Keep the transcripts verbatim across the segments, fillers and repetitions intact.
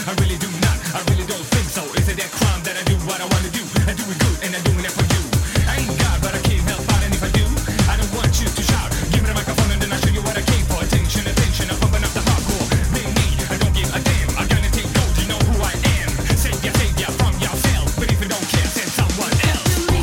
I really do not, I really don't think so. Is it that crime that I do what I wanna do? I do it good and I'm doing it for you. I ain't God, but I can't help out, and if I do, I don't want you to shout. Give me the microphone and then I'll show you what I came for. Attention, attention, I'm pumping up the hardcore. Bring me, I don't give a damn. I'm gonna take gold, you know who I am. Save ya, save ya from yourself. But if you don't care, send someone else.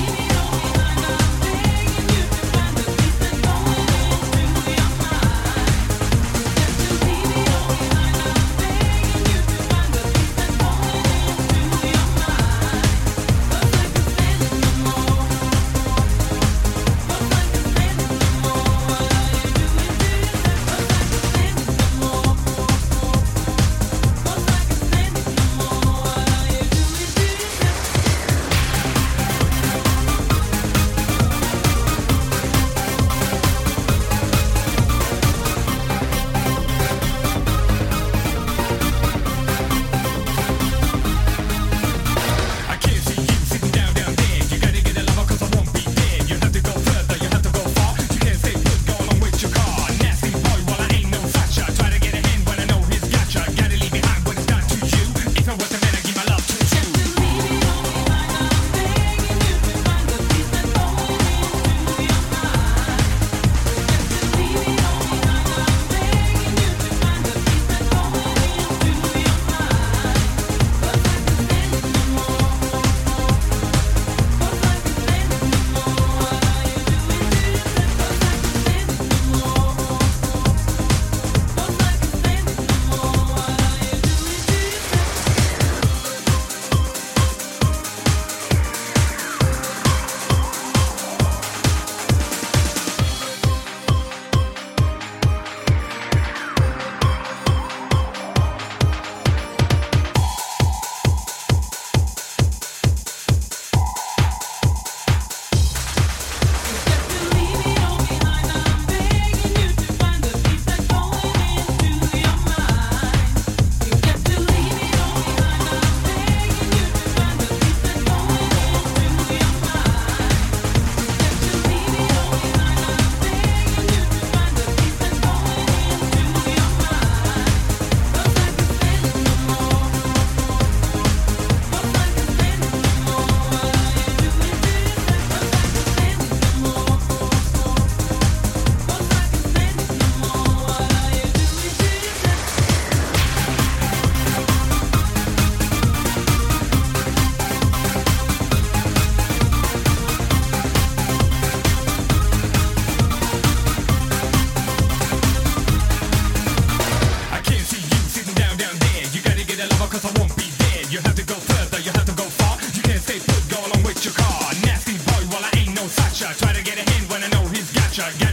Cause I won't be there. You have to go further, you have to go far. You can't stay put, go along with your car. Nasty boy, well I ain't no such a. Try to get a hand when I know he's gotcha. Got